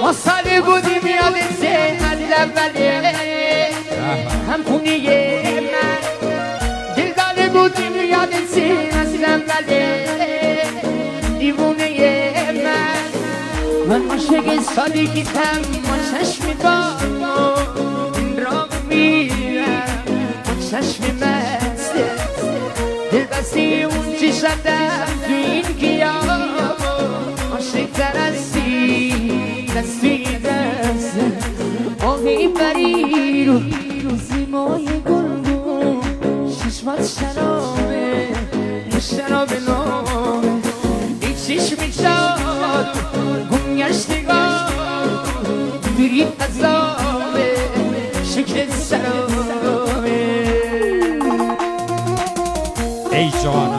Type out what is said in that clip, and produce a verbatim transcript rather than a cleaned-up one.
ما سالی بودیم یادته از اوله هم خونه من دل داده بودیم یادته از اوله دیوونه من من عاشق سادگیتم با چشم بابا این را میرم با چشم مسته دل بسته اون چی شدم تو این گیاه عاشق ترستی دستی دست آهی بری رو زیمای گلگون ششمات شرابه شراب نامه ای چشم شاد گم گشتگاه دری عذابه شکل سرابه ای جانم